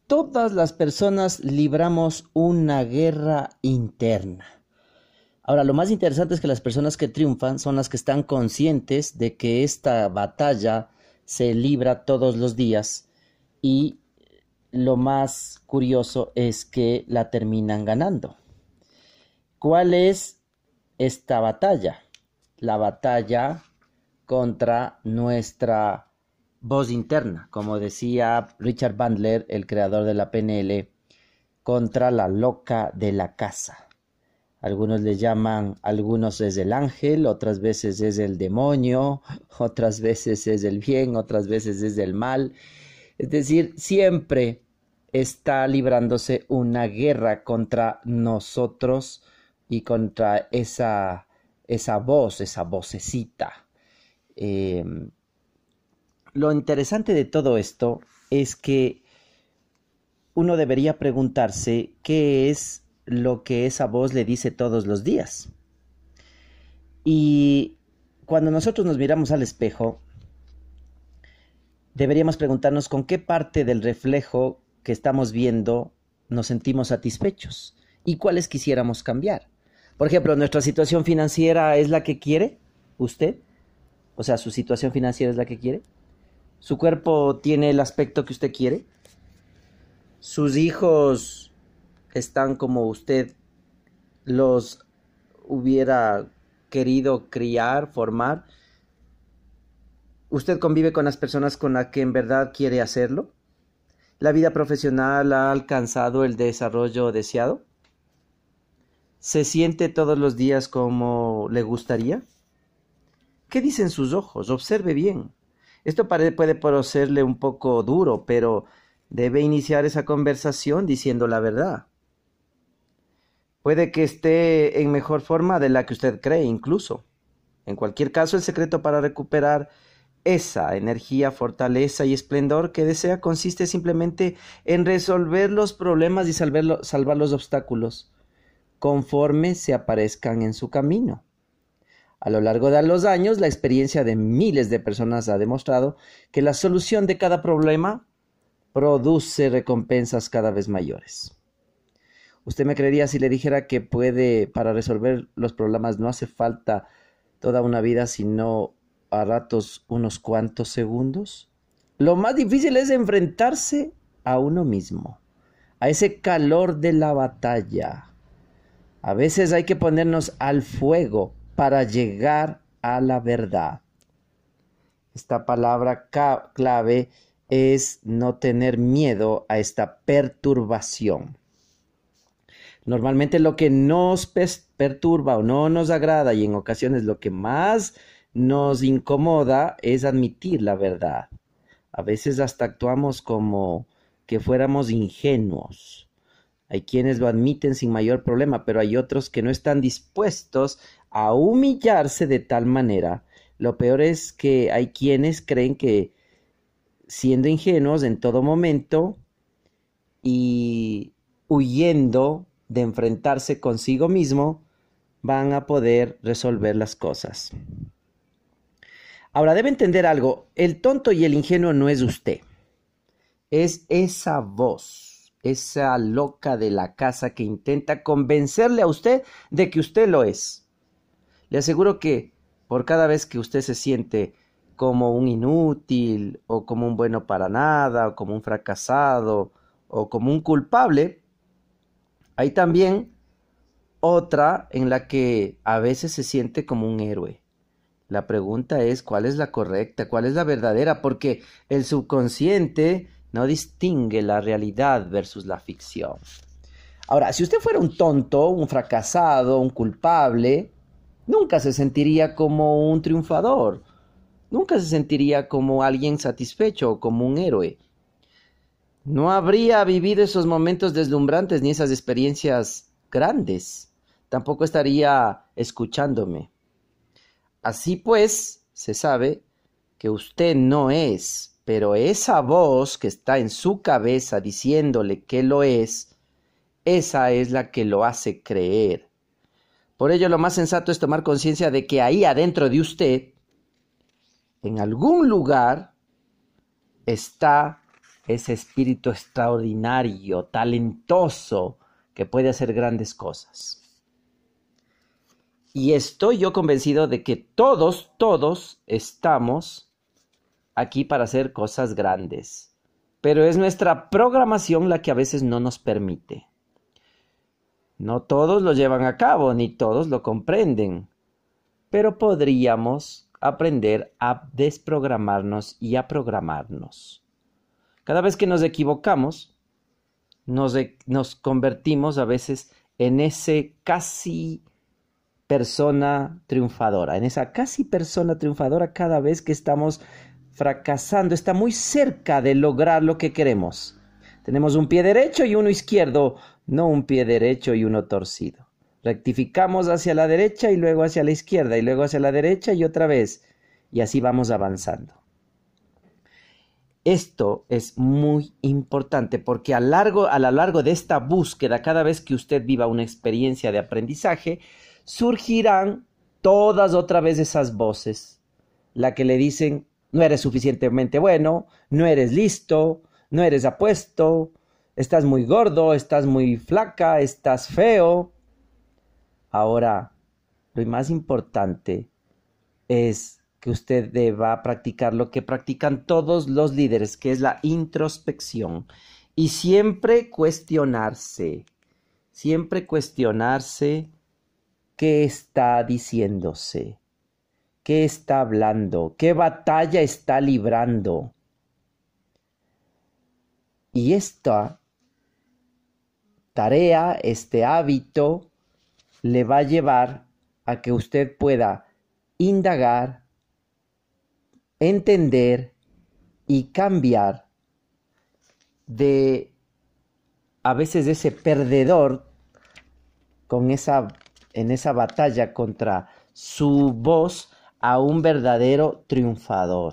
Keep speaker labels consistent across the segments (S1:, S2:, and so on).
S1: Todas las personas libramos una guerra interna. Ahora, lo más interesante es que las personas que triunfan son las que están conscientes de que esta batalla se libra todos los días y lo más curioso es que la terminan ganando. ¿Cuál es esta batalla? La batalla contra nuestra voz interna, como decía Richard Bandler, el creador de la PNL, contra la loca de la casa. Algunos le llaman, algunos es el ángel, otras veces es el demonio, otras veces es el bien, otras veces es el mal. Es decir, siempre está librándose una guerra contra nosotros y contra esa voz, esa vocecita. Lo interesante de todo esto es que uno debería preguntarse qué es lo que esa voz le dice todos los días. Y cuando nosotros nos miramos al espejo, deberíamos preguntarnos con qué parte del reflejo que estamos viendo nos sentimos satisfechos y cuáles quisiéramos cambiar. Por ejemplo, ¿nuestra situación financiera es la que quiere usted? O sea, ¿su situación financiera es la que quiere? ¿Su cuerpo tiene el aspecto que usted quiere? ¿Sus hijos están como usted los hubiera querido criar, formar? ¿Usted convive con las personas con las que en verdad quiere hacerlo? ¿La vida profesional ha alcanzado el desarrollo deseado? ¿Se siente todos los días como le gustaría? ¿Qué dicen sus ojos? Observe bien. Esto puede parecerle un poco duro, pero debe iniciar esa conversación diciendo la verdad. Puede que esté en mejor forma de la que usted cree, incluso. En cualquier caso, el secreto para recuperar esa energía, fortaleza y esplendor que desea consiste simplemente en resolver los problemas y salvar los obstáculos conforme se aparezcan en su camino. A lo largo de los años, la experiencia de miles de personas ha demostrado que la solución de cada problema produce recompensas cada vez mayores. ¿Usted me creería si le dijera que para resolver los problemas no hace falta toda una vida, sino a ratos unos cuantos segundos? Lo más difícil es enfrentarse a uno mismo, a ese calor de la batalla. A veces hay que ponernos al fuego para llegar a la verdad. Esta palabra clave es no tener miedo a esta perturbación. Normalmente lo que nos perturba o no nos agrada y en ocasiones lo que más nos incomoda es admitir la verdad. A veces hasta actuamos como que fuéramos ingenuos. Hay quienes lo admiten sin mayor problema, pero hay otros que no están dispuestos a humillarse de tal manera. Lo peor es que hay quienes creen que siendo ingenuos en todo momento y huyendo de enfrentarse consigo mismo, van a poder resolver las cosas. Ahora, debe entender algo, el tonto y el ingenuo no es usted, es esa voz, esa loca de la casa que intenta convencerle a usted de que usted lo es. Le aseguro que por cada vez que usted se siente como un inútil, o como un bueno para nada, o como un fracasado, o como un culpable, hay también otra en la que a veces se siente como un héroe. La pregunta es, ¿cuál es la correcta? ¿Cuál es la verdadera? Porque el subconsciente no distingue la realidad versus la ficción. Ahora, si usted fuera un tonto, un fracasado, un culpable, nunca se sentiría como un triunfador. Nunca se sentiría como alguien satisfecho o como un héroe. No habría vivido esos momentos deslumbrantes ni esas experiencias grandes. Tampoco estaría escuchándome. Así pues, se sabe que usted no es, pero esa voz que está en su cabeza diciéndole que lo es, esa es la que lo hace creer. Por ello, lo más sensato es tomar conciencia de que ahí adentro de usted, en algún lugar, está ese espíritu extraordinario, talentoso, que puede hacer grandes cosas. Y estoy yo convencido de que todos estamos aquí para hacer cosas grandes. Pero es nuestra programación la que a veces no nos permite. No todos lo llevan a cabo, ni todos lo comprenden. Pero podríamos aprender a desprogramarnos y a programarnos. Cada vez que nos equivocamos, nos convertimos a veces en ese casi persona triunfadora, en esa casi persona triunfadora cada vez que estamos fracasando, está muy cerca de lograr lo que queremos. Tenemos un pie derecho y uno izquierdo, no un pie derecho y uno torcido. Rectificamos hacia la derecha y luego hacia la izquierda y luego hacia la derecha y otra vez, y así vamos avanzando. Esto es muy importante porque a lo largo de esta búsqueda, cada vez que usted viva una experiencia de aprendizaje, surgirán todas otra vez esas voces, la que le dicen, no eres suficientemente bueno, no eres listo, no eres apuesto, estás muy gordo, estás muy flaca, estás feo. Ahora, lo más importante es que usted deba practicar lo que practican todos los líderes, que es la introspección. Y siempre cuestionarse qué está diciéndose, qué está hablando, qué batalla está librando. Y esta tarea, este hábito, le va a llevar a que usted pueda indagar, entender y cambiar de a veces ese perdedor en esa batalla contra su voz a un verdadero triunfador.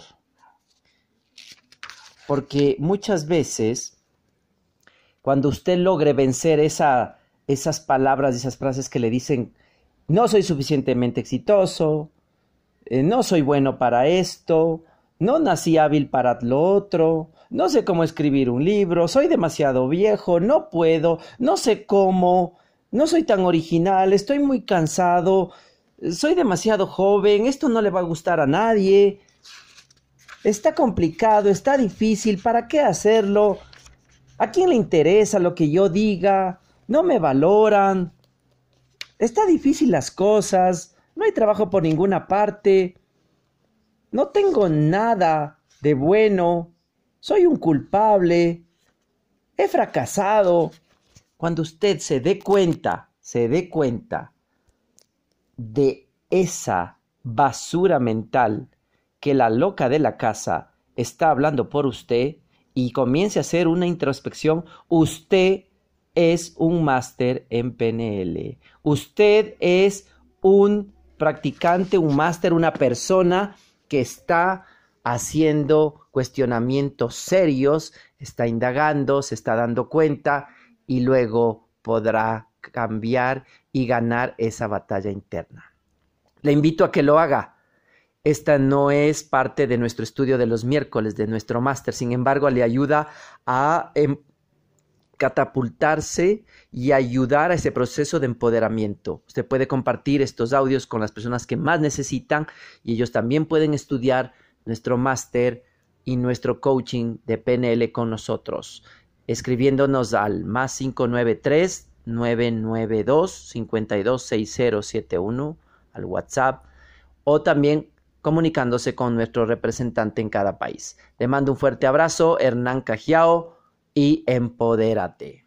S1: Porque muchas veces, cuando usted logre vencer esas palabras, esas frases que le dicen, no soy suficientemente exitoso, no soy bueno para esto, no nací hábil para lo otro, no sé cómo escribir un libro, soy demasiado viejo, no puedo, no sé cómo, no soy tan original, estoy muy cansado, soy demasiado joven, esto no le va a gustar a nadie, está complicado, está difícil, ¿para qué hacerlo? ¿A quién le interesa lo que yo diga? No me valoran, está difícil las cosas, no hay trabajo por ninguna parte, no tengo nada de bueno, soy un culpable, he fracasado. Cuando usted se dé cuenta de esa basura mental que la loca de la casa está hablando por usted y comience a hacer una introspección, usted es un máster en PNL. Usted es un practicante, un máster, una persona que está haciendo cuestionamientos serios, está indagando, se está dando cuenta y luego podrá cambiar y ganar esa batalla interna. Le invito a que lo haga. Esta no es parte de nuestro estudio de los miércoles, de nuestro máster. Sin embargo, le ayuda a catapultarse y ayudar a ese proceso de empoderamiento. Usted puede compartir estos audios con las personas que más necesitan y ellos también pueden estudiar nuestro máster y nuestro coaching de PNL con nosotros, escribiéndonos al más 593-992-526071 al WhatsApp o también comunicándose con nuestro representante en cada país. Le mando un fuerte abrazo, Hernán Cajiao, y empodérate.